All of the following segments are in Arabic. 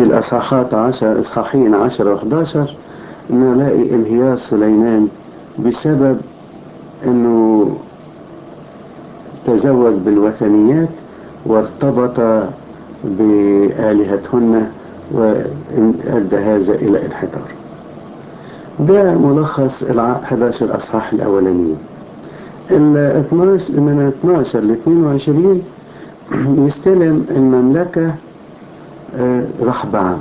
في الأصحاحات إصحاحين 10 و11 نلاقي انهيار سليمان بسبب انه تزوج بالوثنيات وارتبط بآلهتهن وأدى هذا إلى انحدار. ده ملخص 11 أصحاح الأولانيين. من 12 ل 22 يستلم المملكة رحبعام.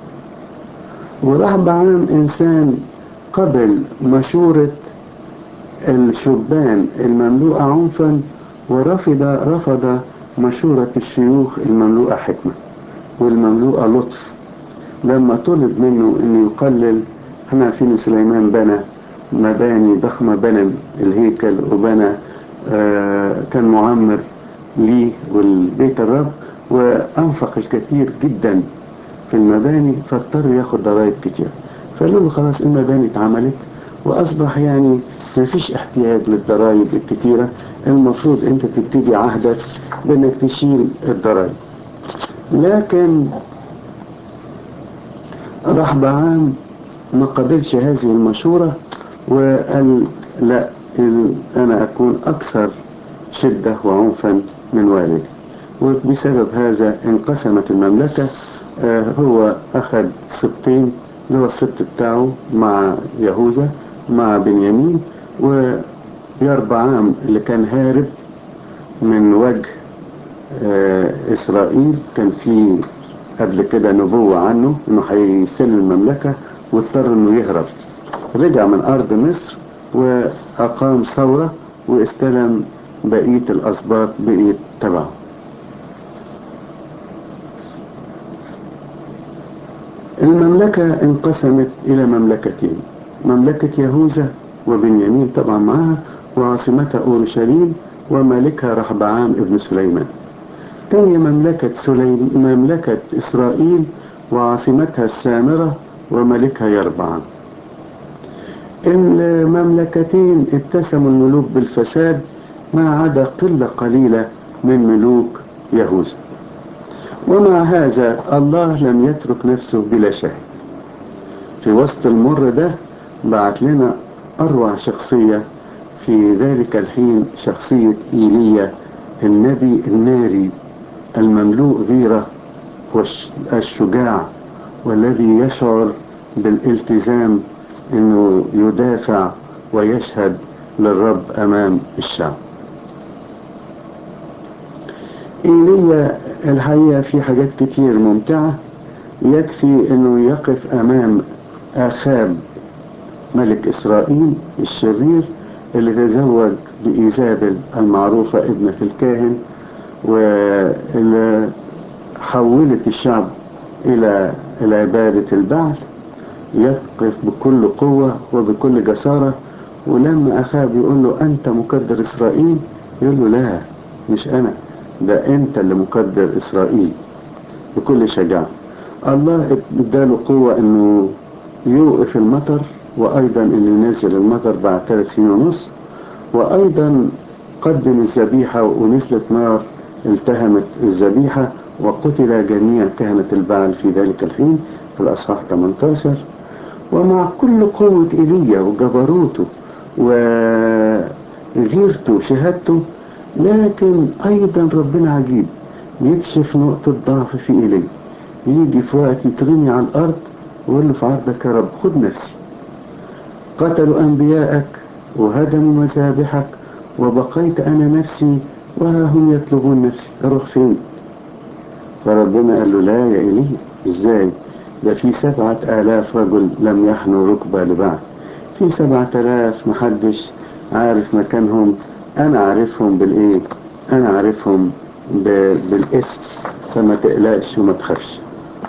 ورحبعام إنسان قبل مشورة الشبان المملوءة عنفا ورفض مشورة الشيوخ المملوءة حكمة والمملوءة لطف. لما طلب منه أن يقلل، احنا عارفين سليمان بنى مباني ضخمة، بنى الهيكل وبنى كان معمر ليه والبيت الرب، وأنفق الكثير جدا في المباني، فاضطر ياخد ضرائب كتير. فقالوا له خلاص المباني اتعملت وأصبح يعني ما فيش احتياج للضرائب الكتيرة، المفروض انت تبتدي عهدك بانك تشيل الضرائب. لكن رحبعام ما قبلش هذه المشورة وقال لا، أنا أكون أكثر شدة وعنفا من والدي. وبسبب هذا انقسمت المملكة. هو أخذ سبطين، اللي هو السبط بتاعه مع يهوذا مع بنيامين، ويربعام اللي كان هارب من وجه إسرائيل، كان في قبل كده نبوة عنه انه هيستلم المملكة واضطر انه يهرب، رجع من ارض مصر واقام ثورة واستلم بقية الاسباط بقية تبعه. المملكة انقسمت الى مملكتين، مملكة يهوذا وبنيامين طبعا معها وعاصمتها اورشليم ومالكها رحبعام ابن سليمان. تاني مملكة إسرائيل وعاصمتها السامرة وملكها يربعام. المملكتين اتسموا الملوك بالفساد ما عدا قلة قليلة من ملوك يهوذا. ومع هذا الله لم يترك نفسه بلا شاهد. في وسط المر ده بعت لنا أروع شخصية في ذلك الحين، شخصية إيليا النبي الناري المملوء غيرة والشجاع، والذي يشعر بالالتزام انه يدافع ويشهد للرب امام الشعب. إيليا الحقيقة في حاجات كتير ممتعة. يكفي انه يقف امام آخاب ملك اسرائيل الشرير اللي تزوج بإيزابل المعروفة ابنة الكاهن، واللي حولت الشعب إلى عبادة البعل. يقف بكل قوة وبكل جسارة، ولما أخاب يقول له أنت مقدر إسرائيل، يقول له لا مش أنا، ده أنت اللي مقدر إسرائيل، بكل شجاعة. الله اداله قوة أنه يوقف المطر، وأيضا أنه ينزل المطر بعد 3 سنين ونص، وأيضا قدم الذبيحة ونزلت نار التهمت الذبيحة وقتل جميع كهنة البعل في ذلك الحين في الأصحاح 18. ومع كل قوة إيليا وجبروته وغيرته شهادته، لكن أيضا ربنا عجيب يكشف نقطة ضعف في إيليا. يجي في وقت يترمي على الأرض ويقول له في عرضك يا رب خد نفسي، قتلوا أنبياءك وهدموا مذابحك وبقيت أنا نفسي وها هم يطلبون نفسي، أروح فين؟ فربنا قال له لا يا إيليا، إزاي؟ ده في 7,000 رجل لم يحنوا ركبة لبعض، في 7,000 محدش عارف مكانهم، أنا عارفهم بالإيه؟ أنا عارفهم بالاسم، فما تقلقش وما تخافش.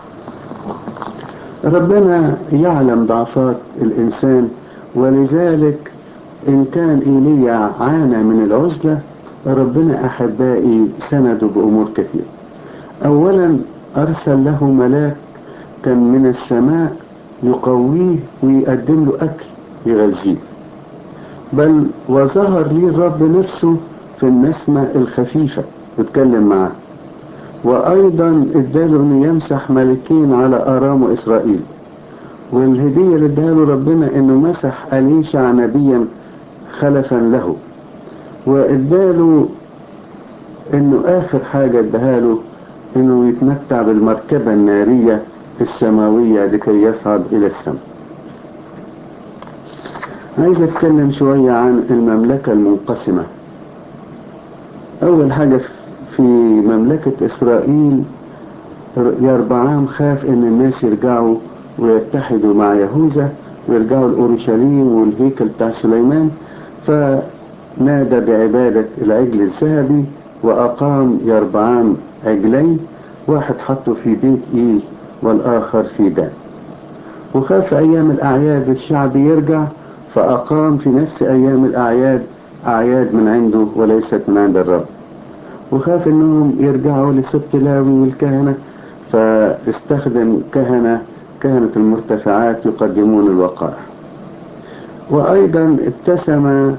ربنا يعلم ضعفات الإنسان، ولذلك إن كان إيليا عانى من العزلة، ربنا أحبائي سنده بأمور كثير. أولا أرسل له ملاك كان من السماء يقويه ويقدم له أكل يغذيه، بل وظهر لي الرب نفسه في النسمة الخفيفة واتكلم معاه، وأيضا اداله أنه يمسح ملكين على آرام وإسرائيل. والهدية اللي اداله ربنا أنه مسح أليشع نبيا خلفا له. واداله أنه آخر حاجة اداله أنه يتمتع بالمركبة النارية السماوية لكي يصعد إلى السماء. عايز أتكلم شوية عن المملكة المنقسمة. أول حاجة في مملكة إسرائيل، يربعام خاف ان الناس يرجعوا ويتحدوا مع يهوذا ويرجعوا لأورشليم والهيكل بتاع سليمان، فنادى بعبادة العجل الذهبي وأقام يربعام عجلين، واحد حطه في بيت إيل والآخر في دان. وخاف أيام الأعياد الشعب يرجع، فأقام في نفس أيام الأعياد أعياد من عنده وليست من عند الرب. وخاف انهم يرجعوا لسبط لاوي والكهنة، فاستخدم كهنة المرتفعات يقدمون الوقائع. وايضا اتسم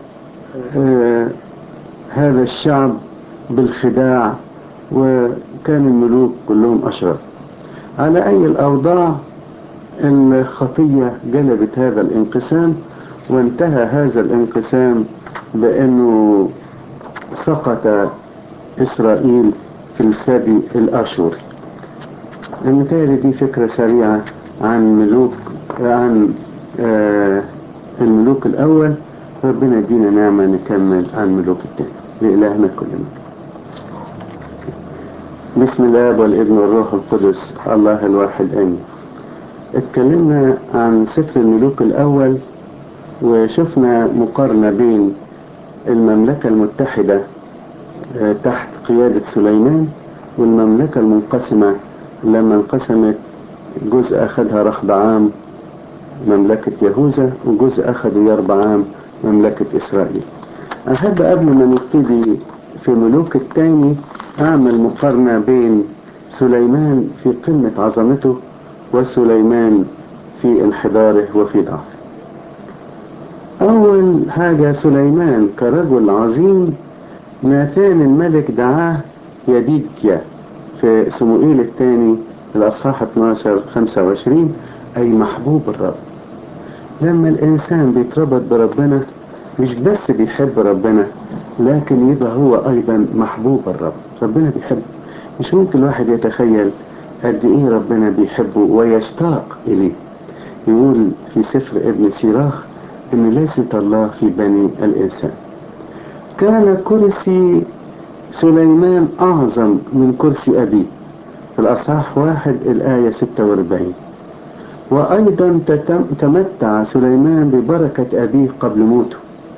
هذا الشعب بالخداع، وكان الملوك كلهم اشرار. على اي الاوضاع، الخطية جلبت هذا الانقسام، وانتهى هذا الانقسام بانه سقط إسرائيل في السبي الأشوري. المثال دي فكرة سريعة عن الملوك الأول. ربنا يدينا نعمة نكمل عن الملوك الثاني. لإلهنا كلنا. بسم الله والابن والروح القدس الله الواحد آمين. اتكلمنا عن سفر الملوك الأول، وشفنا مقارنة بين المملكة المتحدة تحت قيادة سليمان والمملكة المنقسمة لما انقسمت، جزء أخذها رحبعام مملكة يهوذا وجزء أخذه يربعام مملكة إسرائيل. أحب قبل ما نبتدي في ملوك الثاني أعمل مقارنة بين سليمان في قمة عظمته وسليمان في انحداره وفي ضعفه. أول حاجة، سليمان كرجل عظيم ناثان الملك دعاه يديديا في صموئيل الثاني الأصحاح 12-25، أي محبوب الرب. لما الإنسان بيتربط بربنا مش بس بيحب ربنا، لكن يبقى هو أيضا محبوب الرب. ربنا بيحبه. مش ممكن الواحد يتخيل قد إيه ربنا بيحبه ويشتاق إليه. يقول في سفر ابن سيراخ إن لذة الله في بني الإنسان. كان كرسي سليمان أعظم من كرسي أبيه في الأصحاح 1 الآية 46. وأيضا تمتع سليمان ببركة أبيه قبل موته،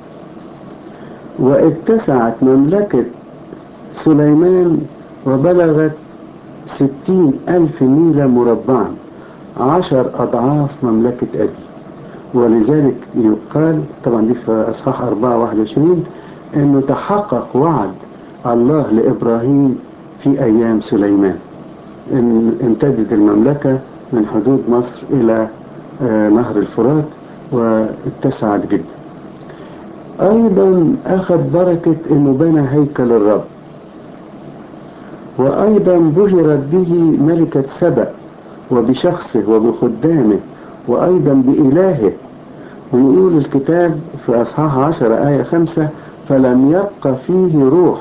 واتسعت مملكة سليمان وبلغت 60,000 ميل مربعا، 10 أضعاف مملكة أبيه. ولذلك يقال طبعا دي في أصحاح 4:21 أنه تحقق وعد الله لإبراهيم في أيام سليمان، إن امتدت المملكة من حدود مصر إلى نهر الفرات واتسعت جدا. أيضا أخذ بركة إنه بنى هيكل الرب. وأيضا بهرت به ملكة سبأ وبشخصه وبخدامه وأيضا بإلهه. ويقول الكتاب في أصحاح 10 آية 5: فلم يبق فيه روح.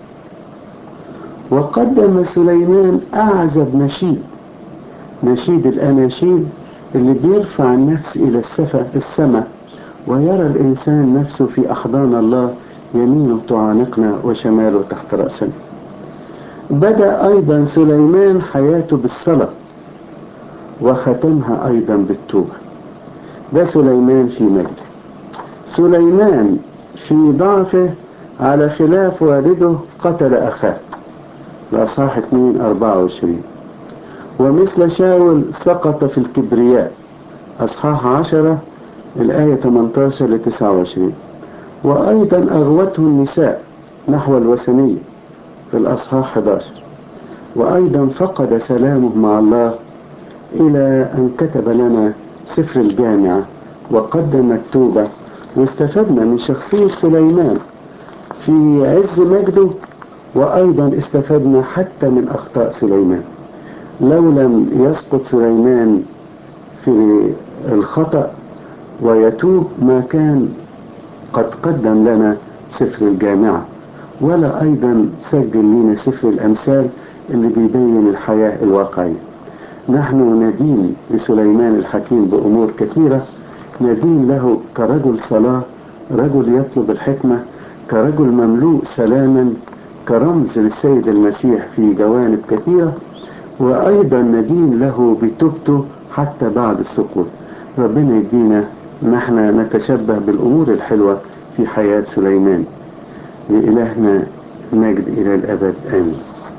وقدم سليمان أعزب نشيد الأناشيد اللي بيرفع النفس إلى السماء، ويرى الإنسان نفسه في أحضان الله، يمينه تعانقنا وشماله تحت رأسنا. بدأ أيضا سليمان حياته بالصلاة وختمها أيضا بالتوبة. ده سليمان في مجده. سليمان في ضعفه على خلاف والده قتل أخاه، الأصحاح 2:24. ومثل شاول سقط في الكبرياء، أصحاح 10 الآية 18-29. وأيضا أغوته النساء نحو الوثنية في الأصحاح 11. وأيضا فقد سلامه مع الله إلى أن كتب لنا سفر الجامعة وقدم التوبة. واستفدنا من شخصية سليمان في عز مجده وأيضا استفدنا حتى من أخطاء سليمان. لو لم يسقط سليمان في الخطأ ويتوب ما كان قد قدم لنا سفر الجامعة، ولا أيضا سجل لنا سفر الأمثال اللي بيبين الحياة الواقعية. نحن ندين لسليمان الحكيم بأمور كثيرة، ندين له كرجل صلاة، رجل يطلب الحكمة، كرجل مملوء سلاما، كرمز للسيد المسيح في جوانب كثيرة، وأيضا ندين له بتوبته حتى بعد السقوط. ربنا يدينا نحن نتشبه بالأمور الحلوة في حياة سليمان. لإلهنا مجد إلى الأبد آمين.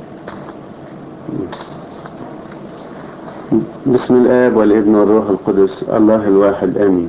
بسم الآب والابن والروح القدس الله الواحد آمين.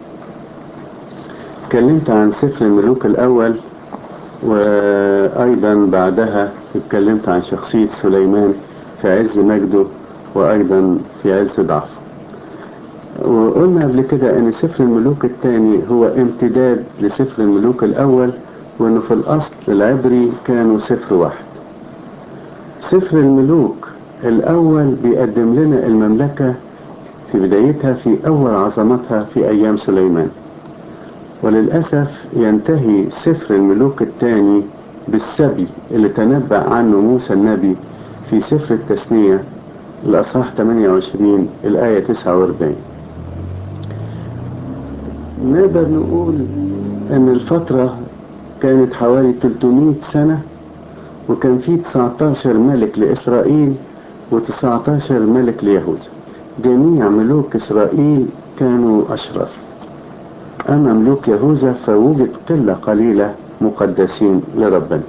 اتكلمت عن سفر الملوك الأول، وأيضا بعدها اتكلمت عن شخصية سليمان في عز مجده وأيضا في عز ضعفه. وقلنا قبل كده ان سفر الملوك الثاني هو امتداد لسفر الملوك الأول، وانه في الأصل العبري كانوا سفر واحد. سفر الملوك الأول بيقدم لنا المملكة في بدايتها في أول عظمتها في أيام سليمان، وللأسف ينتهي سفر الملوك الثاني بالسبي اللي تنبأ عنه موسى النبي في سفر التثنية الأصحاح 28 الآية 49. نقدر نقول ان الفترة كانت حوالي 300 سنة، وكان في 19 ملك لإسرائيل و19 ملك ليهوذا. جميع ملوك إسرائيل كانوا أشرار، أما ملوك يهوذا فوجد قلة قليلة مقدسين لربنا.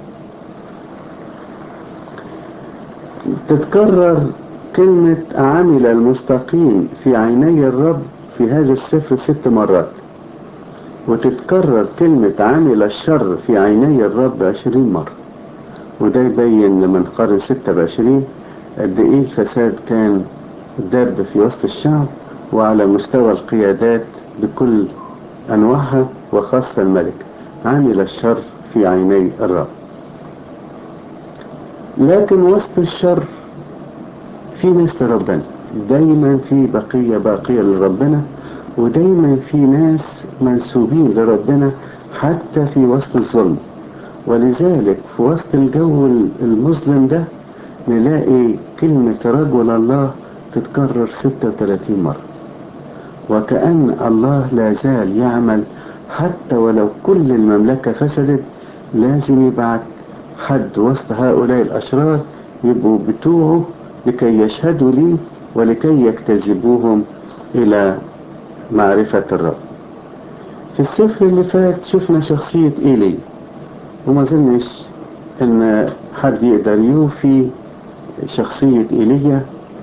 تتكرر كلمة عمل المستقيم في عيني الرب في هذا السفر 6 مرات، وتتكرر كلمة عمل الشر في عيني الرب 20 مرة. وده يبين لما نقارن 6 ب20 قد ايه الفساد كان داب في وسط الشعب وعلى مستوى القيادات بكل انواعها، وخاصة الملك. عمل الشر في عيني الرب. لكن وسط الشر في ناس لربنا، دايما في بقية باقية لربنا، ودايما في ناس منسوبين لربنا حتى في وسط الظلم. ولذلك في وسط الجو المظلم ده نلاقي كلمة رجل الله تتكرر 36 مرة، وكأن الله لا زال يعمل حتى ولو كل المملكة فسدت. لازم يبعت حد وسط هؤلاء الأشرار يبقوا بتوعه لكي يشهدوا لي ولكي يجتذبوهم إلى معرفة الرب. في السفر اللي فات شفنا شخصية إيلي، وما ظنش ان حد يقدر يوفي شخصية إيليا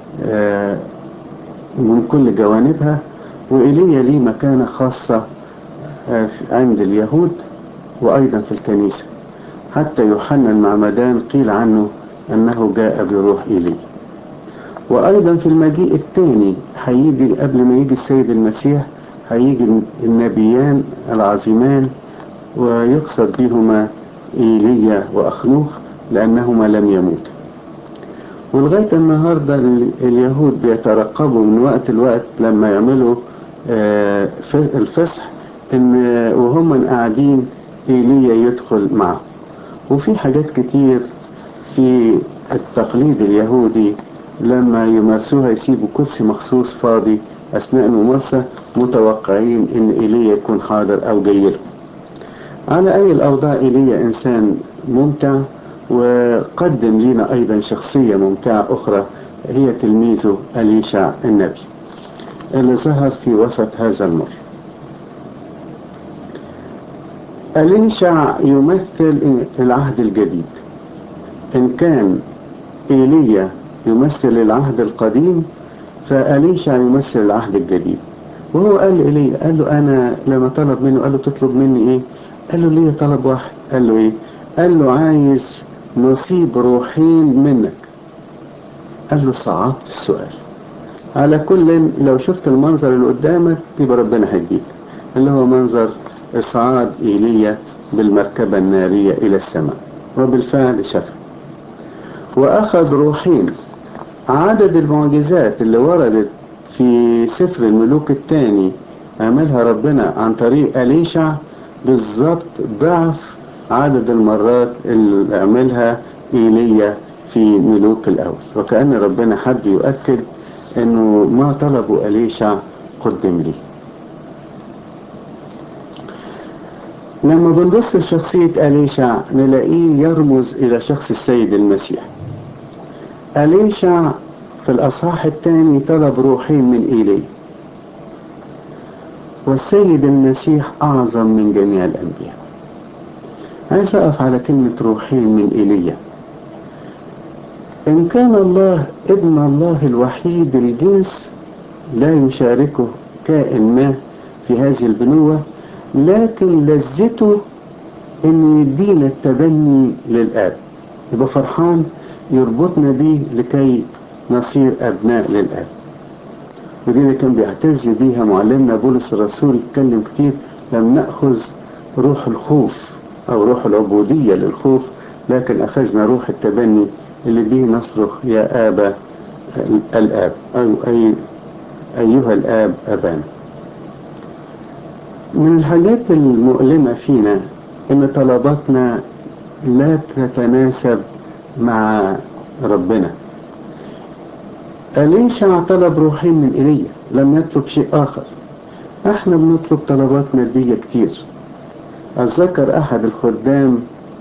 من كل جوانبها. وإيليا ليه مكانة خاصة عند اليهود وأيضا في الكنيسة. حتى يوحنا المعمدان قيل عنه أنه جاء بروح إيليا. وأيضا في المجيء الثاني هيجي قبل ما يجي السيد المسيح هيجي النبيان العظيمان، ويقصد بهما إيليا وأخنوخ لأنهما لم يموت. ولغاية النهاردة اليهود بيترقبوا من وقت لوقت لما يعملوا الفصح إن وهم قاعدين إيليا يدخل معهم. وفي حاجات كتير في التقليد اليهودي لما يمارسوها يسيبوا كرسي مخصوص فاضي أثناء الممارسة متوقعين إن إيليا يكون حاضر أو جاي له. على أي الأوضاع إيليا إنسان ممتع، وقدم لنا أيضا شخصية ممتعة أخرى هي تلميذه أليشع النبي اللي ظهر في وسط هذا المر. أليشع يمثل العهد الجديد، إن كان إيليا يمثل العهد القديم فأليشع يمثل العهد الجديد. وهو قال لإيليا، قال له أنا لما طلب منه قال له تطلب مني إيه؟ قال له ليه طلب واحد. قال له إيه؟ قال له عايز نصيب روحين منك. قال له صعبت السؤال. على كل لو شفت المنظر اللي قدامك يبقى ربنا هيديك، اللي هو منظر إصعاد إيليا بالمركبة النارية إلى السماء، وبالفعل شفى. وأخذ روحين. عدد المعجزات اللي وردت في سفر الملوك الثاني عملها ربنا عن طريق أليشع بالظبط ضعف عدد المرات اللي عملها إيليا في ملوك الأول. وكأن ربنا حب يؤكد أنه ما طلبه أليشع قدم لي. لما بنبص لشخصية أليشع نلاقيه يرمز إلى شخص السيد المسيح. أليشع في الأصحاح الثاني طلب روحين من إيليا، والسيد المسيح أعظم من جميع الأنبياء. عايز أقف على كلمة روحين من إيليا. إن كان الله ابن الله الوحيد الجنس لا يشاركه كائن ما في هذه البنوة، لكن لذته إن يدينا التبني للآب، يبقى فرحان يربطنا بيه لكي نصير أبناء للآب. ودي اللي كان بيعتز بيها معلمنا بولس الرسول، اتكلم كتير: لم نأخذ روح الخوف أو روح العبودية للخوف، لكن أخذنا روح التبني اللي بيه نصرخ يا آبا الآب، أو أيها الآب أبانا. من الحاجات المؤلمة فينا إن طلباتنا لا تتناسب مع ربنا. أليشع طلب روحين من إيليا، لم يطلب شيء آخر. احنا بنطلب طلبات مادية كتير. أتذكر أحد الخدام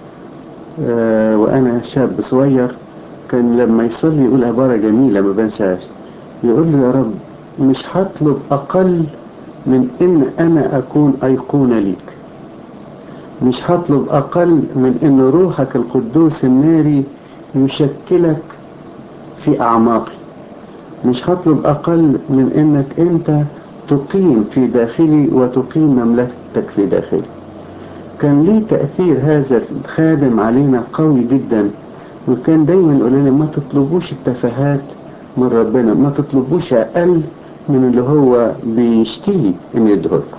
وأنا شاب صغير كان لما يصلي يقول عبارة جميلة ما بنساهاش، يقول له: يا رب مش هطلب أقل من إن أنا أكون أيقونة ليك، مش هطلب أقل من إن روحك القدوس الناري يشكلك في أعماقي، مش هطلب أقل من إنك أنت تقيم في داخلي وتقيم مملكتك في داخلي. كان ليه تأثير هذا الخادم علينا قوي جدا، وكان دايما يقول لنا: ما تطلبوش التفاهات من ربنا، ما تطلبوش أقل من اللي هو بيشتهي إن يدهلكم.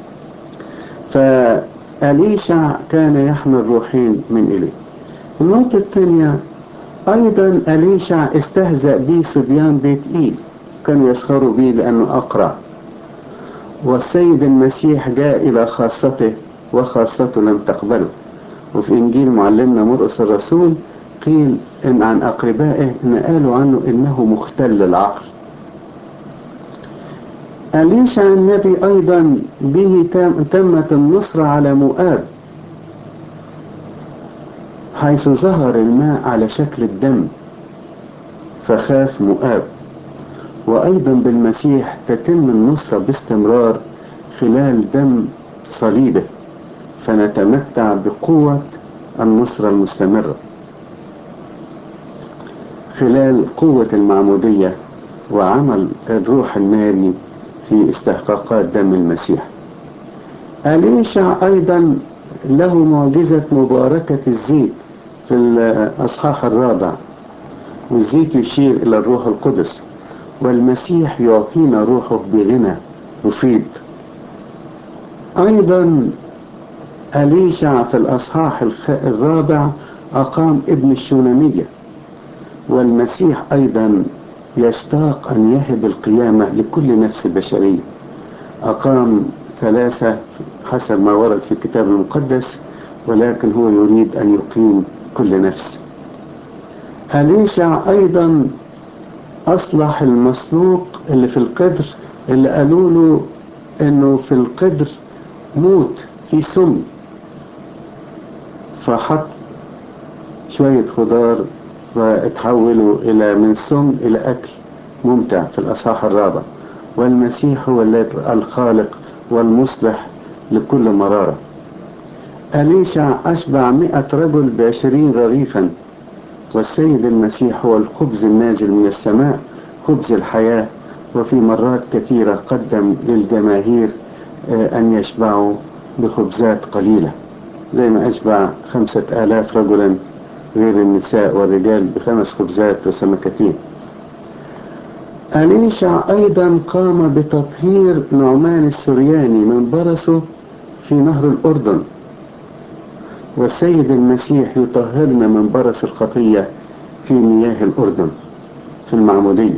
فأليشع كان يحمل روحين من إليه. النقطة الثانية أيضا أليشع استهزأ به صبيان بيت إيل، كانوا يسخروا به لأنه أقرع، والسيد المسيح جاء إلى خاصته وخاصته لم تقبله. وفي إنجيل معلمنا مرقس الرسول قيل إن عن أقربائه إن قالوا عنه إنه مختل العقل. أليشع النبي أيضا به تمت النصرة على مؤاب، حيث ظهر الماء على شكل الدم فخاف مؤاب. وأيضا بالمسيح تتم النصرة باستمرار خلال دم صليبه، فنتمتع بقوة النصرة المستمرة خلال قوة المعمودية وعمل الروح الناري في استحقاقات دم المسيح. أليشع أيضا له معجزة مباركة الزيت في الأصحاح الرابع، والزيت يشير إلى الروح القدس، والمسيح يعطينا روحه بغنى مفيد. أيضا أليشع في الأصحاح الرابع أقام ابن الشونامية، والمسيح أيضا يشتاق أن يهب القيامة لكل نفس بشرية. أقام 3 حسب ما ورد في الكتاب المقدس، ولكن هو يريد أن يقيم كل نفس. أليشع أيضا أصلح المسلوق اللي في القدر، اللي قالوا له إنه في القدر موت في سم، فحط شوية خضار فاتحولوا إلى من سم إلى أكل ممتع في الأصحاح الرابع. والمسيح هو الخالق والمصلح لكل مرارة. أليشع أشبع 100 رجل ب20 رغيفا، والسيد المسيح هو الخبز النازل من السماء، خبز الحياة. وفي مرات كثيرة قدم للجماهير أن يشبعوا بخبزات قليلة، زي ما أشبع 5000 رجلا غير النساء والرجال ب5 خبزات وسمكتين. أليشع أيضا قام بتطهير نعمان السرياني من برصه في نهر الأردن، والسيد المسيح يطهرنا من برص الخطية في مياه الأردن في المعمودية.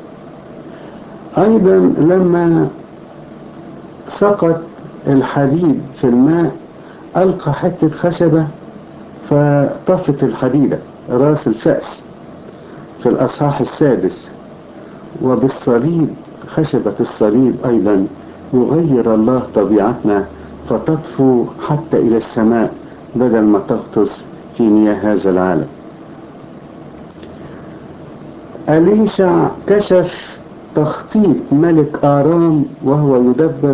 أيضا لما سقط الحديد في الماء ألقى حتة خشبة فطفت الحديدة راس الفأس في الأصحاح السادس. وبالصليب، خشبة الصليب أيضا يغير الله طبيعتنا فتطفو حتى إلى السماء بدل ما تغطس في مياه هذا العالم. أليشع كشف تخطيط ملك آرام وهو يدبر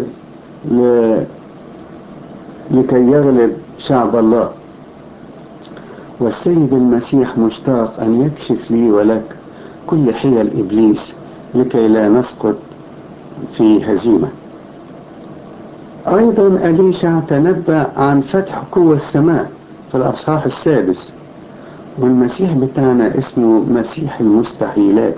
لكي يغلب شعب الله. والسيد المسيح مشتاق أن يكشف لي ولك كل حيل إبليس لكي لا نسقط في هزيمة. أيضا أليشع تنبأ عن فتح قوى السماء في الأصحاح السادس، والمسيح بتاعنا اسمه مسيح المستحيلات.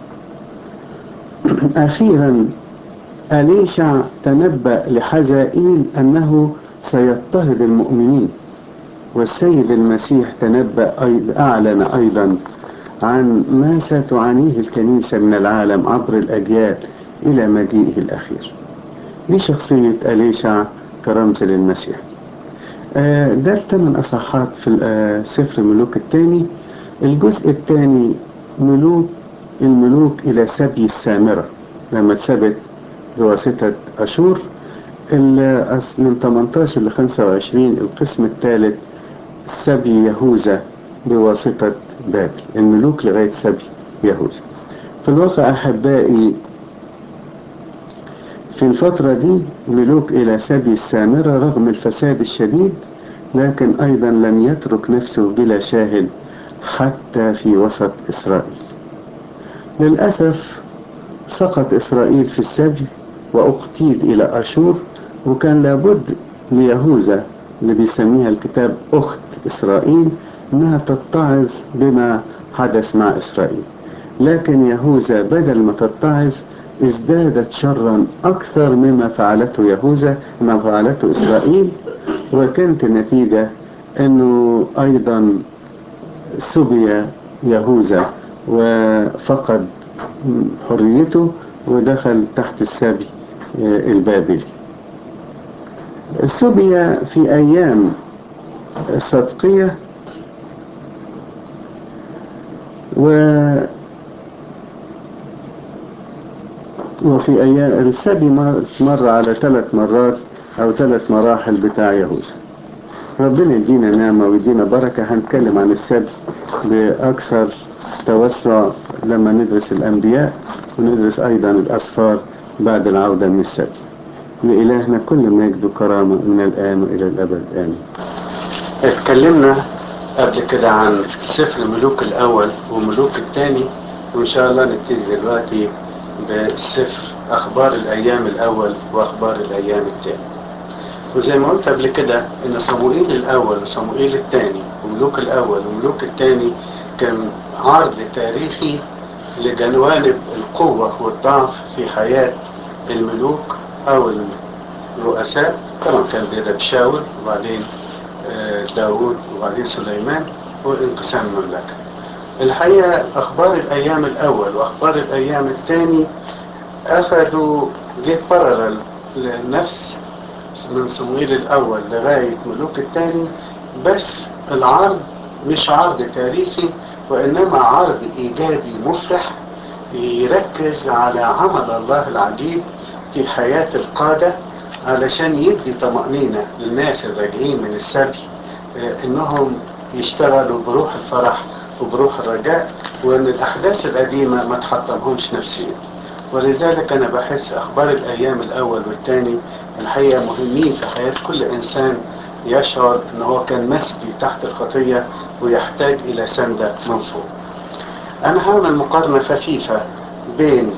أخيرا أليشع تنبأ لحزائيل أنه سيضطهد المؤمنين، والسيد المسيح تنبأ أعلن أيضا عن ما ستعانيه الكنيسة من العالم عبر الأجيال إلى مجيئه الأخير. دي شخصية أليشع كرمز للمسيح. ده الثمان أصحاحات في سفر ملوك الثاني. الجزء الثاني الملوك إلى سبي السامرة لما اتثبت بواسطة أشور. من 18 ل 25 القسم الثالث سبي يهوذا بواسطة بابل، الملوك لغاية سبي يهوذا. في الواقع أحبائي في الفترة دي ملوك إلى سبي السامرة رغم الفساد الشديد، لكن أيضا لم يترك نفسه بلا شاهد حتى في وسط إسرائيل. للأسف سقط إسرائيل في السبي وأقتيل إلى أشور، وكان لابد ليهوذا اللي بيسميها الكتاب أخت إسرائيل أنها تتعظ بما حدث مع إسرائيل. لكن يهوذا بدل ما تتعظ ازدادت شرا أكثر مما فعلته إسرائيل، وكانت النتيجة أنه أيضا سبي يهوذا وفقد حريته ودخل تحت السبي البابلي. سبي في أيام صدقية، وفي أيام السبي مر على 3 مرات أو 3 مراحل بتاع يهوذا. ربنا يدينا نعمة ويدينا بركة. هنتكلم عن السبي بأكثر توسع لما ندرس الأنبياء وندرس أيضا الأسفار بعد العودة من السبي. لإلهنا كل مجد وكرامة من الآن وإلى الأبد آمين. اتكلمنا قبل كده عن سفر ملوك الأول وملوك الثاني، وإن شاء الله نبتدي دلوقتي بسفر أخبار الأيام الأول وأخبار الأيام الثاني. وزي ما قلت قبل كده إن صموئيل الأول وصموئيل الثاني وملوك الأول وملوك الثاني كان عرض تاريخي لجوانب القوة والضعف في حياة الملوك أو الرؤساء. طبعا كان بيبدأ بشاول وبعدين داود وبعدين سليمان وانقسام المملكة. الحقيقة أخبار الأيام الأول وأخبار الأيام الثاني أخذوا جه بارلل لنفس من صموئيل الأول لغاية ملوك الثاني، بس العرض مش عرض تاريخي وإنما عرض إيجابي مفرح يركز على عمل الله العجيب في حياة القادة علشان يدي طمأنينة للناس الراجعين من السبي إنهم يشتغلوا بروح الفرح وبروح الرجاء، وإن الأحداث القديمة ما تحطمهمش نفسيا. ولذلك أنا بحس أخبار الأيام الأول والثاني الحقيقة مهمين في حياة كل إنسان يشعر إن هو كان مسبي تحت الخطية ويحتاج إلى سندة من فوق. أنا هعمل مقارنة خفيفة بين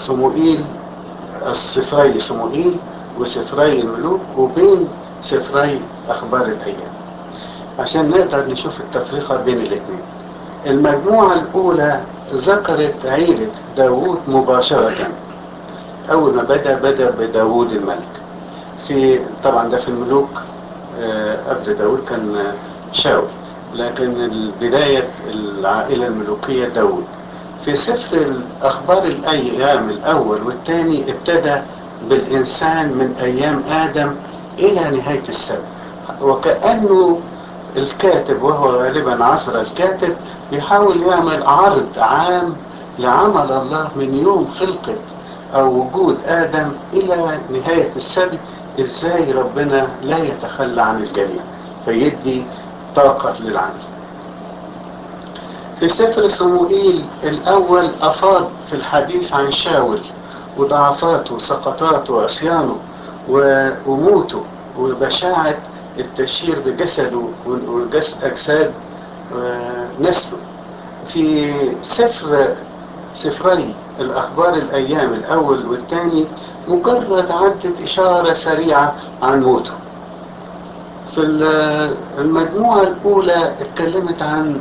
سفري صموئيل وسفري الملوك وبين سفري أخبار الأيام عشان نقدر نشوف التفرقة بين الاثنين. المجموعة الأولى ذكرت عيلة داود مباشرة. أول ما بدأ بداود الملك. طبعا ده في الملوك. قبل داود كان شاول، لكن بداية العائلة الملوكية داود. في سفر الأخبار الأيام الأول والثاني ابتدى بالإنسان من أيام آدم إلى نهاية السبت، وكأنه الكاتب وهو غالبا عصر الكاتب بيحاول يعمل عرض عام لعمل الله من يوم خلقة أو وجود آدم إلى نهاية السبت، إزاي ربنا لا يتخلى عن الجميع فيدي طاقة للعمل. في سفر صموئيل الأول أفاض في الحديث عن شاول وضعفاته وسقطاته وعصيانه وموته وبشاعة التشهير بجسده وأجساد نسله. في سفري الأخبار الأيام الأول والثاني مجرد عدة إشارة سريعة عن موته. في المجموعة الأولى اتكلمت عن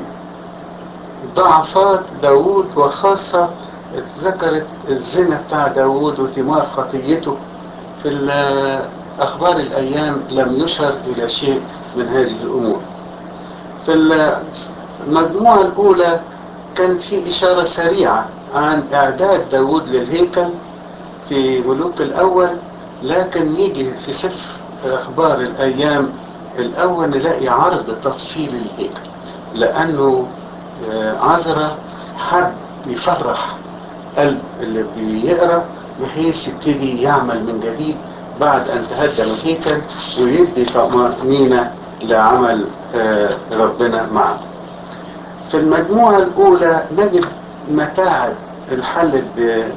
ضعفات داود، وخاصة ذكرت الزنا بتاع داود وثمار خطيته. في أخبار الأيام لم يشر إلى شيء من هذه الأمور. في المجموعة الأولى كانت في إشارة سريعة عن إعداد داود للهيكل في ملوك الأول، لكن نيجي في سفر أخبار الأيام الأول نلاقي عرض تفصيل الهيكل، لأنه عذرا حب يفرح قلب اللي بيقرأ بحيث يبتدي يعمل من جديد بعد أن تهدم الهيكل، ويدي طمأنينة لعمل ربنا معه. في المجموعة الأولى نجد متاعب الحل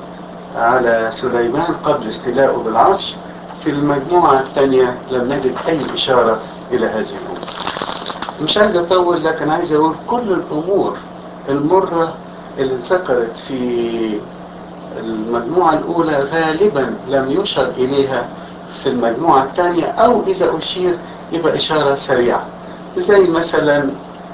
على سليمان قبل استيلائه بالعرش. في المجموعة الثانية لم نجد أي إشارة إلى هذه الأمور. مش عايز أطول، لكن عايز أقول كل الأمور المرة اللي ذكرت في المجموعة الأولى غالبا لم يشر إليها في المجموعة الثانية، أو إذا أشير يبقى إشارة سريعة، زي مثلا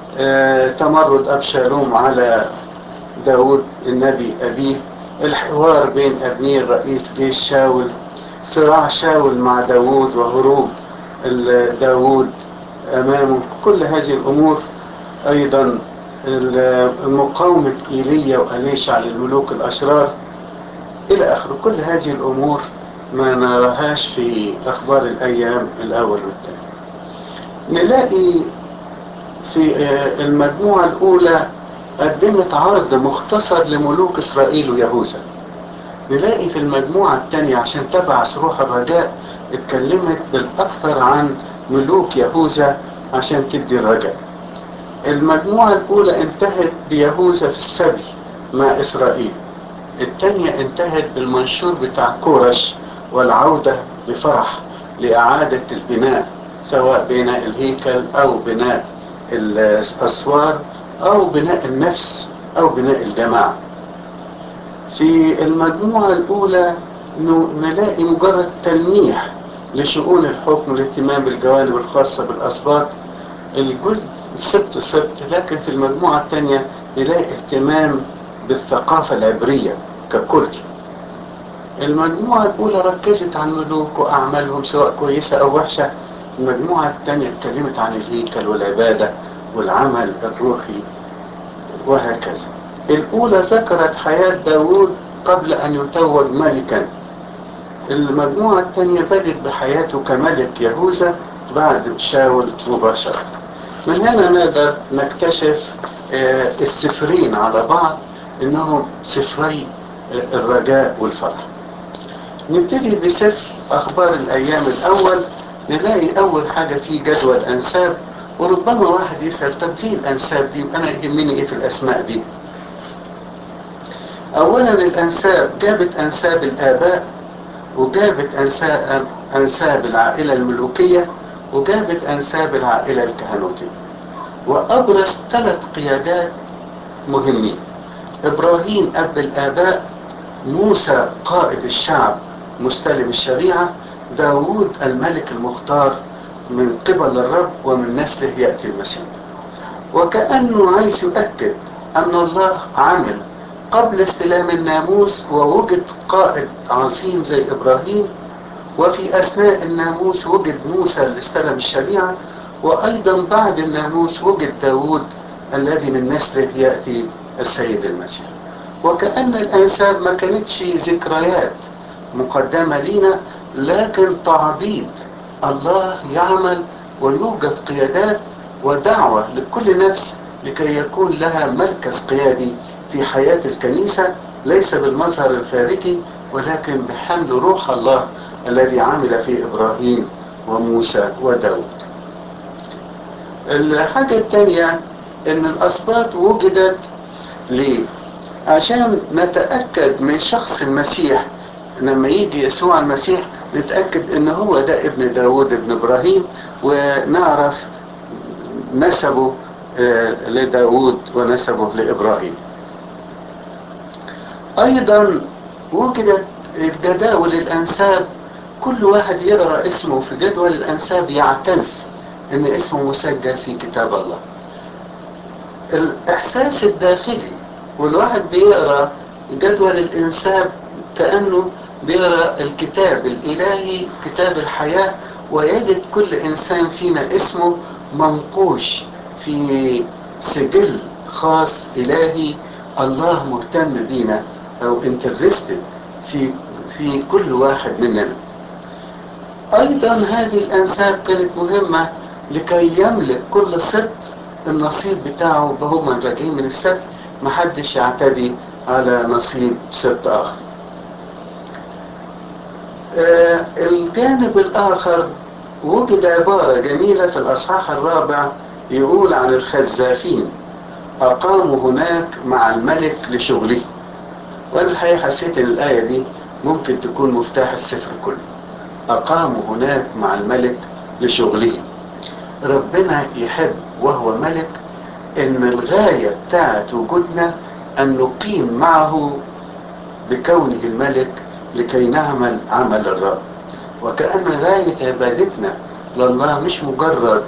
تمرد أبشالوم على داود النبي أبيه، الحوار بين أبنير رئيس جيش شاول، صراع شاول مع داود وهروب داود أمامه. كل هذه الأمور، أيضا مقاومة إيليا وأليشع للملوك الأشرار إلى آخره. كل هذه الأمور ما نراهاش في أخبار الأيام الأول والثاني. نلاقي في المجموعة الأولى قدمت عرض مختصر لملوك إسرائيل ويهوذا. نلاقي في المجموعة الثانية عشان تبعث روح الرجاء اتكلمت بالأكثر عن ملوك يهوذا عشان تدي الرجاء. المجموعة الأولى انتهت بيهوذا في السبي مع إسرائيل، الثانية انتهت بالمنشور بتاع كورش والعودة بفرح لإعادة البناء، سواء بناء الهيكل أو بناء الأسوار أو بناء النفس أو بناء الجماعة. في المجموعة الأولى نلاقي مجرد تلميح لشؤون الحكم والاهتمام بالجوانب الخاصة بالأسباط، الجزء سبت، لكن في المجموعة الثانية نلاقي اهتمام بالثقافة العبرية ككل. المجموعة الأولى ركزت عن ملوك وأعمالهم سواء كويسة أو وحشة، المجموعة الثانية اتكلمت عن الهيكل والعبادة والعمل الروحي وهكذا. الأولى ذكرت حياة داود قبل أن يتوج ملكا، المجموعة الثانية بدت بحياته كملك يهوذا بعد شاول مباشرة. من هنا نقدر نكتشف السفرين على بعض انهم سفري الرجاء والفرح. نبتدي بسفر اخبار الايام الاول. نلاقي اول حاجة فيه جدول انساب، وربما واحد يسأل طب دي الانساب دي انا يهمني ايه في الاسماء دي؟ اولا الانساب جابت انساب الاباء، وجابت انساب العائلة الملوكية، وجابت انساب العائلة الكهنوتية، وابرز 3 قيادات مهمين: ابراهيم اب الاباء، موسى قائد الشعب مستلم الشريعة، داود الملك المختار من قبل الرب ومن نسله يأتي المسيح. وكأنه عايز يؤكد أن الله عمل قبل استلام الناموس ووجد قائد عظيم زي إبراهيم، وفي أثناء الناموس وجد موسى اللي استلم الشريعة، وأيضا بعد الناموس وجد داود الذي من نسله يأتي السيد المسيح. وكأن الأنساب ما كانتش ذكريات مقدمة لنا، لكن تعضيد الله يعمل، ويوجد قيادات ودعوة لكل نفس لكي يكون لها مركز قيادي في حياة الكنيسة، ليس بالمظهر الخارجي ولكن بحمل روح الله الذي عمل في إبراهيم وموسى وداود. الحاجة الثانية ان الاسباط وجدت ليه؟ عشان نتأكد من شخص المسيح. لما يجي يسوع المسيح نتأكد ان هو ده ابن داود ابن ابراهيم، ونعرف نسبه لداود ونسبه لابراهيم. ايضا وجدت جداول الانساب، كل واحد يقرأ اسمه في جدول الانساب يعتز ان اسمه مسجل في كتاب الله. الاحساس الداخلي والواحد بيقرأ جدول الانساب كأنه بيقرأ الكتاب الالهي، كتاب الحياة، ويجد كل انسان فينا اسمه منقوش في سجل خاص الهي. الله مهتم بينا او انترستد في كل واحد مننا. ايضا هذه الانساب كانت مهمة لكي يملك كل سبط النصيب بتاعه، وهم راجعين من السبت محدش يعتدي على نصيب سبط اخر. الجانب الاخر وجد عبارة جميلة في الاصحاح الرابع يقول عن الخزافين: اقاموا هناك مع الملك لشغله. وانا الحقيقة حسيت ان الاية دي ممكن تكون مفتاح السفر كله. اقاموا هناك مع الملك لشغله. ربنا يحب وهو ملك ان الغاية بتاعت وجودنا ان نقيم معه بكونه الملك لكي نعمل عمل الرب. وكأن غاية عبادتنا لله مش مجرد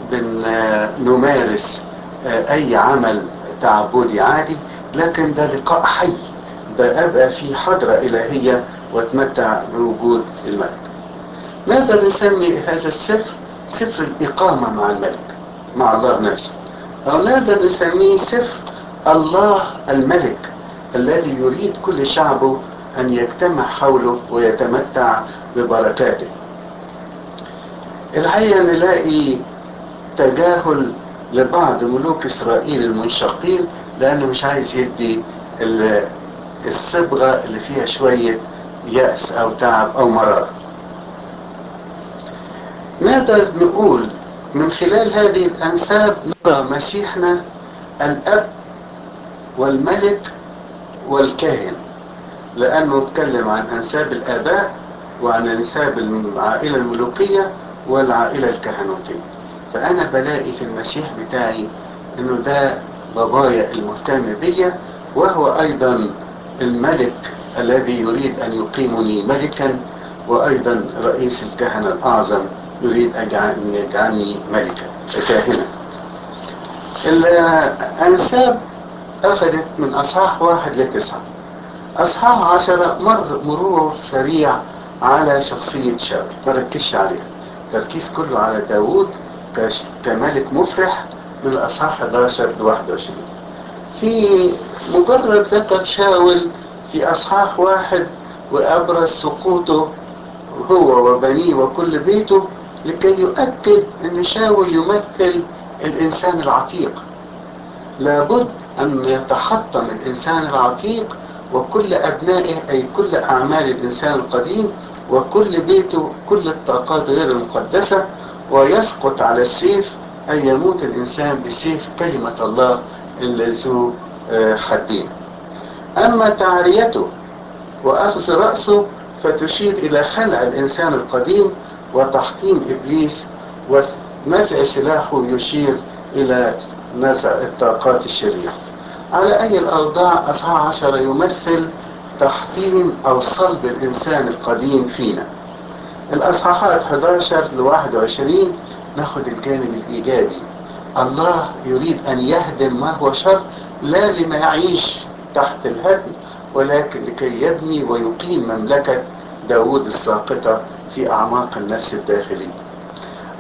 نمارس اي عمل تعبدي عادي، لكن ده لقاء حي بأبقى في حضرة إلهية واتمتع بوجود الملك. نقدر نسمي هذا السفر سفر الإقامة مع الملك، مع الله نفسه، أو نقدر نسميه سفر الله الملك الذي يريد كل شعبه أن يجتمع حوله ويتمتع ببركاته. الحقيقة نلاقي تجاهل لبعض ملوك إسرائيل المنشقين، لأنه مش عايز يدي الصبغة اللي فيها شوية يأس أو تعب أو مرار. نقدر نقول من خلال هذه الأنساب نرى مسيحنا الأب والملك والكاهن، لأنه اتكلم عن أنساب الآباء وعن أنساب العائلة الملوكية والعائلة الكهنوتية. فأنا بلاقي في المسيح بتاعي إنه ده بابايا المهتم بيا، وهو أيضا الملك الذي يريد أن يقيمني ملكا، وأيضا رئيس الكهنة الأعظم يريد أن يجعلني ملكا كاهنا. الأنساب أخذت من أصحاح 1 ل9. أصحاح 10 مرور سريع على شخصية شاول، ما ركزش عليها، تركيز كله على داود كملك مفرح من الأصحاح 11 ل21. في مجرد ذكر شاول في أصحاح 1 وأبرز سقوطه هو وبنيه وكل بيته، لكي يؤكد أن شاول يمثل الإنسان العتيق. لابد أن يتحطم الإنسان العتيق وكل أبنائه، أي كل أعمال الإنسان القديم وكل بيته، كل الطاقات غير المقدسة، ويسقط على السيف، أي يموت الإنسان بسيف كلمة الله اللي ذو حدين. أما تعريته وأخذ رأسه فتشير إلى خلع الإنسان القديم وتحطيم إبليس، ونزع سلاحه يشير إلى نزع الطاقات الشريرة. على أي الأوضاع أصحاح 10 يمثل تحطيم أو صلب الإنسان القديم فينا. الأصحاحات 11 ل21 ناخد الجانب الإيجابي. الله يريد أن يهدم ما هو شر، لا لما يعيش تحت الهدم، ولكن لكي يبني ويقيم مملكة داود الساقطة في أعماق النفس الداخلية.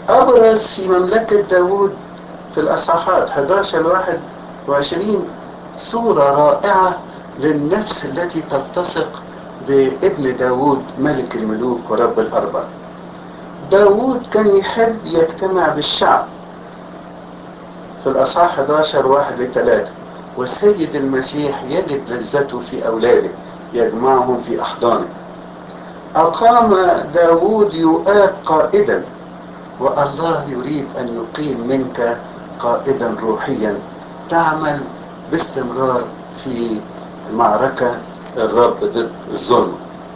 أبرز في مملكة داود في الأصحاحات 11 21 صورة رائعة للنفس التي تلتصق بابن داود ملك الملوك ورب الأرباب. داود كان يحب يجتمع بالشعب في الأصحاح 11 1-3، والسيد المسيح يجد لذته في أولاده يجمعهم في أحضانه. أقام داود يؤاب قائدا، والله يريد أن يقيم منك قائدا روحيا تعمل باستمرار في معركة الرب ضد الظلم.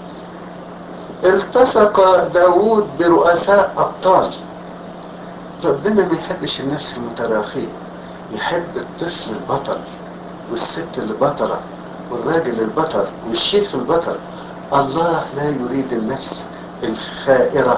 التصق داود برؤساء أبطال. ربنا ما يحبش النفس المتراخية، يحب الطفل البطل والست البطلة والراجل البطل والشيخ البطل. الله لا يريد النفس الخائرة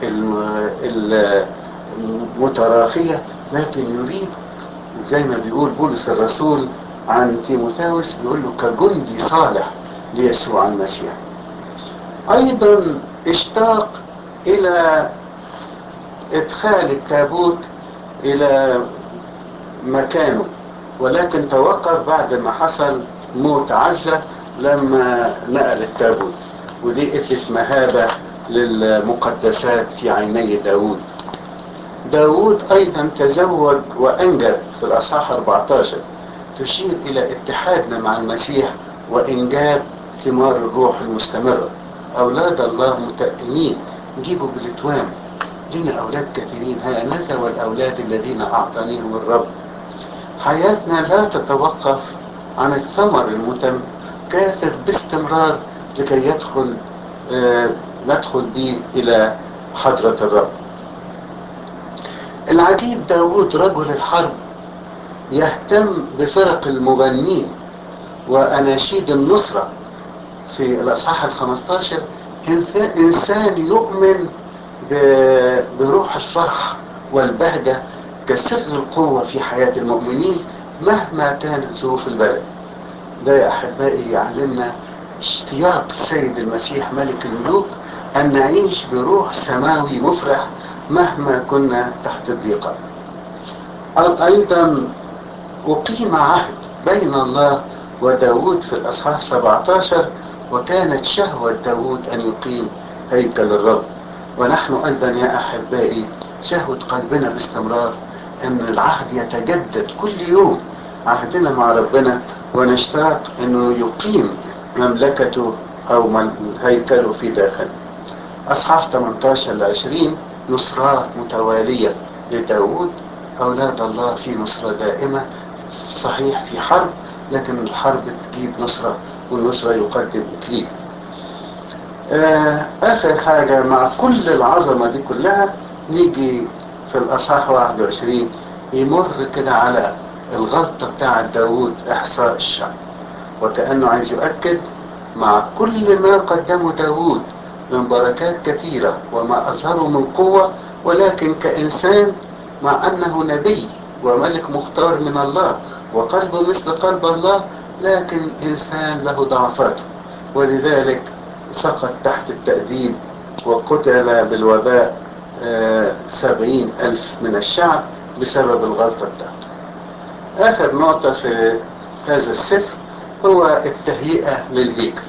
المتراخية، لكن يريد زي ما بيقول بولس الرسول عن تيموثاوس، بيقول له كجندي صالح ليسوع المسيح. ايضا اشتاق الى ادخال التابوت الى مكانه، ولكن توقف بعد ما حصل موت عزة لما نقل التابوت، ودي ادت مهابة للمقدسات في عيني داود. داود ايضا تزوج وانجب في الاصحاح 14، تشير الى اتحادنا مع المسيح وانجاب ثمار الروح المستمرة. اولاد الله متأمين، جيبوا بالاتوام، لنا اولاد كثيرين هانذا والاولاد الذين اعطانيهم الرب. حياتنا لا تتوقف عن الثمر المتكاثر باستمرار لكي ندخل به الى حضرة الرب. العجيب داود رجل الحرب يهتم بفرق المغنين وأناشيد النصرة. في الأصحاح 15 إنسان يؤمن بروح الفرح والبهجة كسر القوة في حياة المؤمنين مهما كانت ظروف البلد. ده يا أحبائي يعلمنا اشتياق السيد المسيح ملك الملوك أن نعيش بروح سماوي مفرح مهما كنا تحت الضيقات. أيضا أقيم عهد بين الله وداود في الأصحاح 17، وكانت شهوة داود أن يقيم هيكل الرب. ونحن أيضا يا أحبائي شهوة قلبنا باستمرار أن العهد يتجدد كل يوم، عهدنا مع ربنا، ونشتاق أنه يقيم مملكته أو هيكله في داخل. أصحاح 18-20 نصرات متوالية لداود. أولاد الله في نصرة دائمة، صحيح في حرب، لكن الحرب تجيب نصرة، والنصرة يقدم إكليل. آخر حاجة مع كل العظمة دي كلها نيجي في الأصحاح 21 يمر كده على الغلطة بتاعة داود، إحصاء الشعب، وكأنه عايز يؤكد مع كل ما قدمه داود من بركات كثيرة وما أظهره من قوة، ولكن كإنسان مع أنه نبي وملك مختار من الله وقلبه مثل قلب الله، لكن إنسان له ضعفاته، ولذلك سقط تحت التأديب وقتل بالوباء 70,000 من الشعب بسبب الغلطة بتاعته. آخر نقطة في هذا السفر هو التهيئة للهيكل.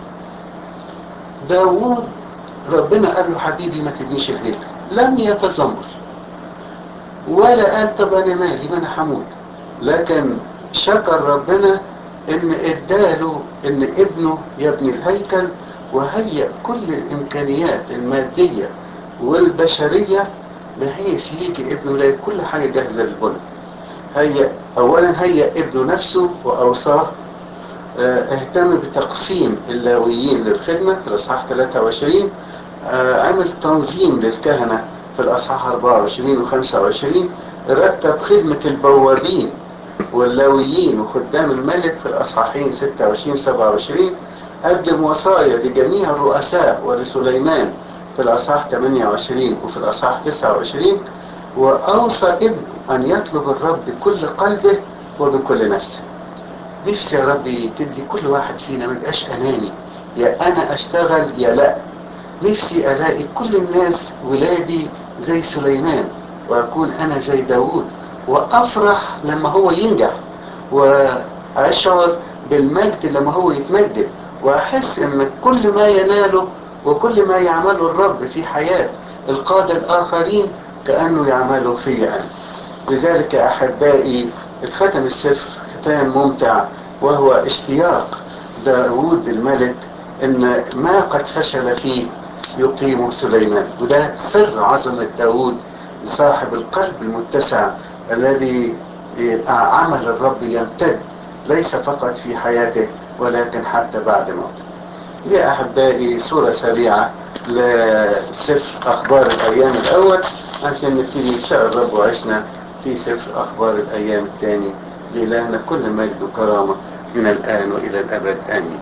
داود ربنا قال له حبيبي ما تبنيش الهيكل، لم يتذمر ولا قال طب انا مالي ما انا حمود، لكن شكر ربنا ان اداله ان ابنه يبني الهيكل، وهيأ كل الامكانيات المادية والبشرية بحيث يجي ابنه يلاقي كل حاجة جاهزة للبنى. اولا هيأ ابنه نفسه واوصاه، اهتم بتقسيم اللاويين للخدمة في الأصحاح 23، عمل تنظيم للكهنة في الأصحاح 24 و25، رتب خدمة البوابين واللاويين وخدام الملك في الأصحاحين 26 و27، قدم وصايا لجميع الرؤساء ولسليمان في الأصحاح 28 وفي الأصحاح 29، وأوصى ابنه أن يطلب الرب بكل قلبه وبكل نفسه. نفسي يا ربي تدي كل واحد فينا ما يبقاش اناني، يا انا اشتغل يا لا. نفسي الاقي كل الناس ولادي زي سليمان، وأكون أنا زي داود، وأفرح لما هو ينجح، وأشعر بالمجد لما هو يتمجد، وأحس إن كل ما يناله وكل ما يعمله الرب في حياة القادة الآخرين كأنه يعمله في أنا. لذلك يا أحبائي اتختم السفر ختام ممتع، وهو اشتياق داود الملك إن ما قد فشل فيه يقيم سليمان. وده سر عظمة داود صاحب القلب المتسع الذي عمل الرب يمتد ليس فقط في حياته ولكن حتى بعد موته. دي أحبائي صورة سريعة لسفر أخبار الأيام الأول، عشان نبتدي إن شاء الرب وعشنا في سفر أخبار الأيام الثاني. لإلهنا كل مجد وكرامة من الآن وإلى الأبد آمين.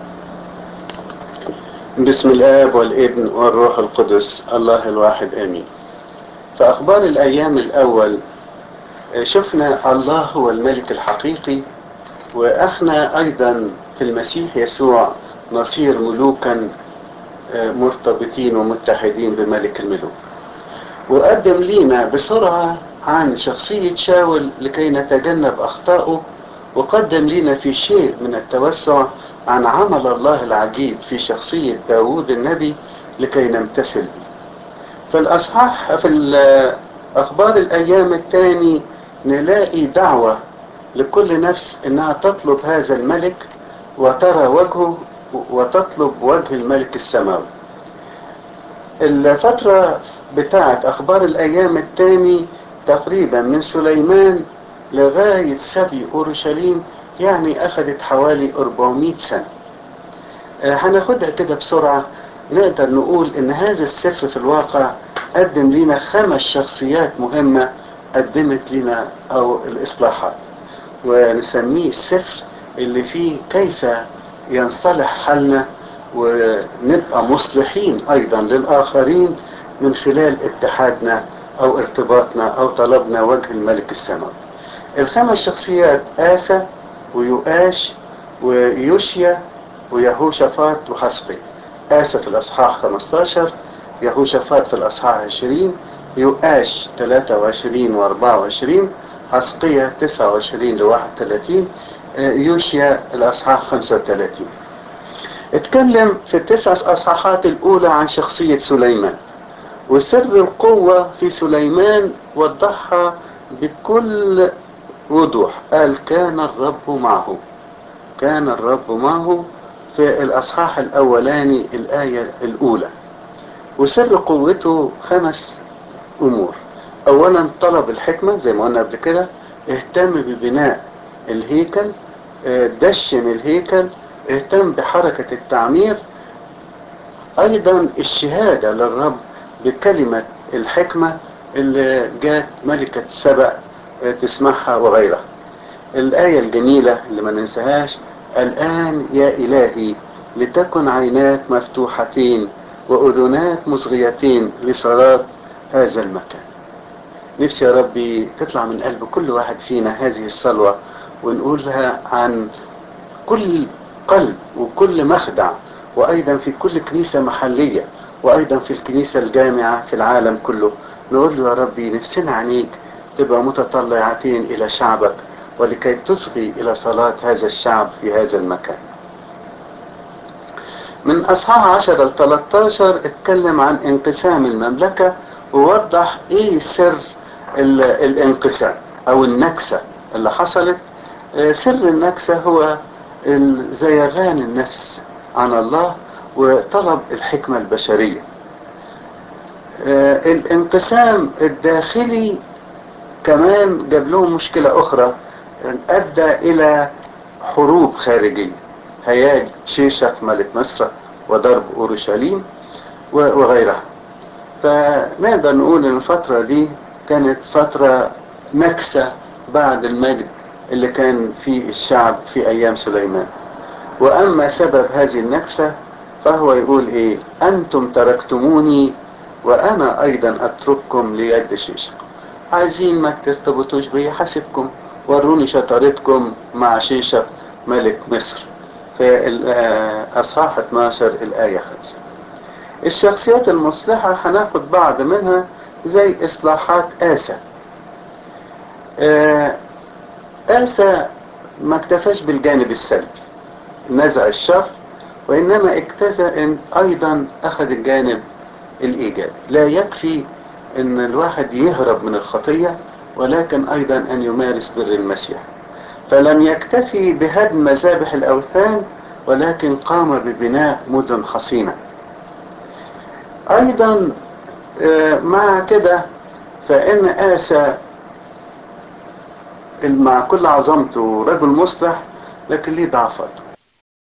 بسم الآب والابن والروح القدس الله الواحد آمين. في أخبار الأيام الأول شفنا الله هو الملك الحقيقي، وإحنا أيضا في المسيح يسوع نصير ملوكا مرتبطين ومتحدين بملك الملوك. وقدم لينا بسرعة عن شخصية شاول لكي نتجنب أخطائه، وقدم لنا في شيء من التوسع عن عمل الله العجيب في شخصية داود النبي لكي نمتثل به. في الأصحاح في أخبار الأيام الثاني نلاقي دعوة لكل نفس إنها تطلب هذا الملك وترى وجهه وتطلب وجه الملك السماوي. الفترة بتاعت أخبار الأيام الثاني تقريبا من سليمان لغاية سبي أورشليم، يعني أخذت حوالي 400 سنة. هناخدها كده بسرعة. نقدر نقول إن هذا السفر في الواقع قدم لنا 5 شخصيات مهمة قدمت لنا أو الإصلاحات، ونسميه السفر اللي فيه كيف ينصلح حالنا ونبقى مصلحين أيضا للآخرين من خلال اتحادنا أو ارتباطنا أو طلبنا وجه الملك السماوي. ال5 شخصيات آسى ويؤاش ويوشيا ويهوشافاط وحسقي. آسى في الأصحاح 15، يهوشافاط في الأصحاح 20، يؤاش 23 و24، حسقية 29 ل31، يوشيا الأصحاح 35. اتكلم في ال9 أصحاحات الأولى عن شخصية سليمان وسر القوة في سليمان، وضحها بكل وضوح. قال كان الرب معه، كان الرب معه في الأصحاح الأولاني الآية الأولى. وسر قوته 5 أمور. أولا طلب الحكمة زي ما قلنا قبل كده، اهتم ببناء الهيكل، دشن الهيكل، اهتم بحركة التعمير، أيضا الشهادة للرب بكلمة الحكمة اللي جات ملكة سبأ تسمعها وغيرها. الآية الجميلة اللي ما ننساهاش: الآن يا إلهي لتكن عيناك مفتوحتين وأذناك مصغيتين لصلاة هذا المكان. نفسي يا ربي تطلع من قلب كل واحد فينا هذه الصلوة، ونقولها عن كل قلب وكل مخدع، وأيضا في كل كنيسة محلية، وأيضا في الكنيسة الجامعة في العالم كله. نقول له يا ربي نفسنا عنيك تبقى متطلعتين إلى شعبك ولكي تصغي إلى صلاة هذا الشعب في هذا المكان. من أصحاح 10 ل 13 اتكلم عن انقسام المملكة، ووضح ايه سر الانقسام او النكسة اللي حصلت. سر النكسة هو زيغان النفس عن الله وطلب الحكمة البشرية. الانقسام الداخلي كمان جاب لهم مشكلة أخرى أدى إلى حروب خارجية، هياج شيشك ملك مصر وضرب أورشليم وغيرها. فنقدر نقول إن الفترة دي كانت فترة نكسة بعد المجد اللي كان فيه الشعب في أيام سليمان. وأما سبب هذه النكسة فهو يقول إيه: أنتم تركتموني وأنا أيضا أترككم ليد شيشك. عايزين ما ترتبطوش بي، حسبكم وروني شطارتكم مع شيشك ملك مصر. في الأصحاح 12 الآية 5. الشخصيات المصلحة هناخد بعض منها زي إصلاحات آسى. آه، آسى ما اكتفاش بالجانب السلبي نزع الشر، وإنما اكتفى إن أيضا أخذ الجانب الإيجابي. لا يكفي إن الواحد يهرب من الخطية، ولكن أيضا أن يمارس بر المسيح. فلم يكتفي بهدم مذابح الأوثان، ولكن قام ببناء مدن حصينة. أيضا مع كده فإن آسى مع كل عظمته رجل مصلح، لكن ليه ضعفات.